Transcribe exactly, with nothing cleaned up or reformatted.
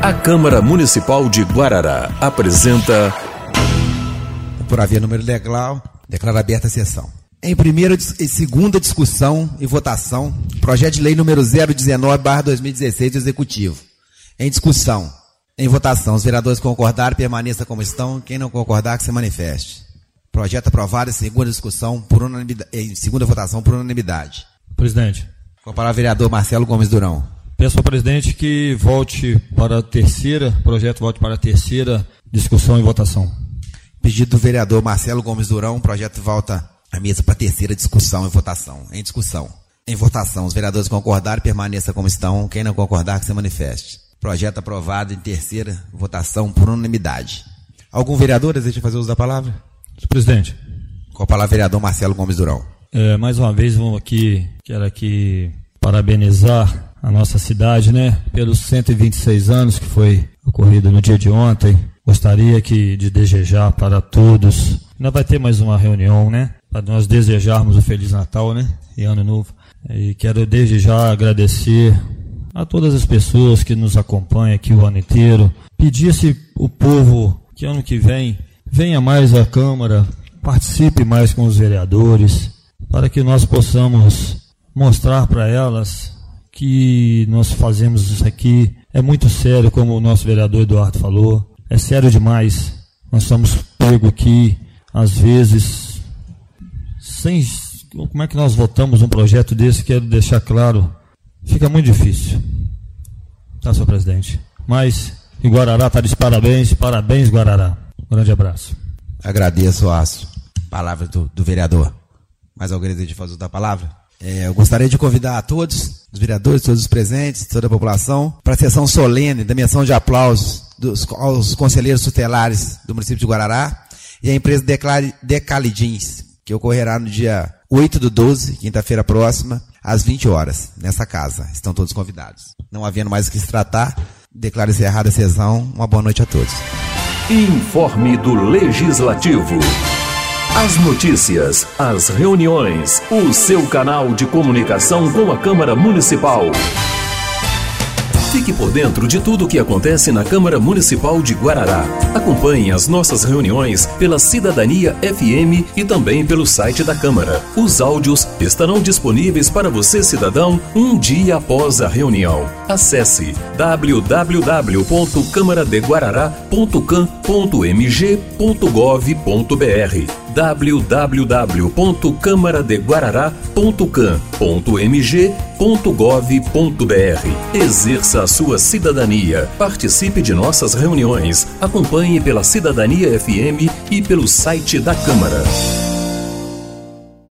A Câmara Municipal de Guarará apresenta... Por haver número legal, declaro aberta a sessão. Em primeira e segunda discussão e votação, projeto de lei número zero dezenove barra dois mil e dezesseis do Executivo. Em discussão, em votação, os vereadores concordarem, permaneça como estão. Quem não concordar, que se manifeste. Projeto aprovado em segunda discussão, por unanimidade, em segunda votação, por unanimidade. Presidente. Com a palavra, vereador Marcelo Gomes Durão. Peço ao presidente que volte para a terceira, o projeto volte para a terceira discussão e votação. Pedido do vereador Marcelo Gomes Durão, o projeto volta à mesa para a terceira discussão e votação. Em discussão. Em votação, os vereadores concordarem, permaneça como estão. Quem não concordar, que se manifeste. Projeto aprovado em terceira votação por unanimidade. Algum vereador deseja fazer uso da palavra? Presidente. Com a palavra, vereador Marcelo Gomes Durão. É, mais uma vez, vamos aqui, quero aqui parabenizar a nossa cidade, né, pelos cento e vinte e seis anos que foi ocorrido no dia de ontem. Gostaria que, de desejar para todos, ainda vai ter mais uma reunião, né, para nós desejarmos um Feliz Natal, né, e Ano Novo. E quero desde já agradecer a todas as pessoas que nos acompanham aqui o ano inteiro. Pedir-se o povo que ano que vem venha mais à Câmara, participe mais com os vereadores, para que nós possamos mostrar para elas que nós fazemos isso aqui. É muito sério, como o nosso vereador Eduardo falou, é sério demais. Nós estamos pegos aqui, às vezes, sem... Como é que nós votamos um projeto desse? Quero deixar claro, fica muito difícil. Tá, senhor presidente? Mas, em Guarará, está de parabéns, parabéns, Guarará. Um grande abraço. Agradeço a palavra do, do vereador. Mais alguém deseja fazer uso da palavra? É, eu gostaria de convidar a todos, os vereadores, todos os presentes, toda a população, para a sessão solene da menção de aplausos dos, aos conselheiros tutelares do município de Guarará e a empresa Declare, Decalidins, que ocorrerá no dia oito do doze, quinta-feira próxima, às vinte horas, nessa casa. Estão todos convidados. Não havendo mais o que se tratar, declaro encerrada a sessão. Uma boa noite a todos. Informe do Legislativo. As notícias, as reuniões, o seu canal de comunicação com a Câmara Municipal. Fique por dentro de tudo o que acontece na Câmara Municipal de Guarará. Acompanhe as nossas reuniões pela Cidadania F M e também pelo site da Câmara. Os áudios estarão disponíveis para você, cidadão, um dia após a reunião. Acesse w w w ponto câmara de guarará ponto cam ponto m g ponto gov ponto b r w w w ponto câmara de guarará ponto cam ponto m g ponto gov ponto b r. Exerça a sua cidadania. Participe de nossas reuniões. Acompanhe pela Cidadania F M e pelo site da Câmara.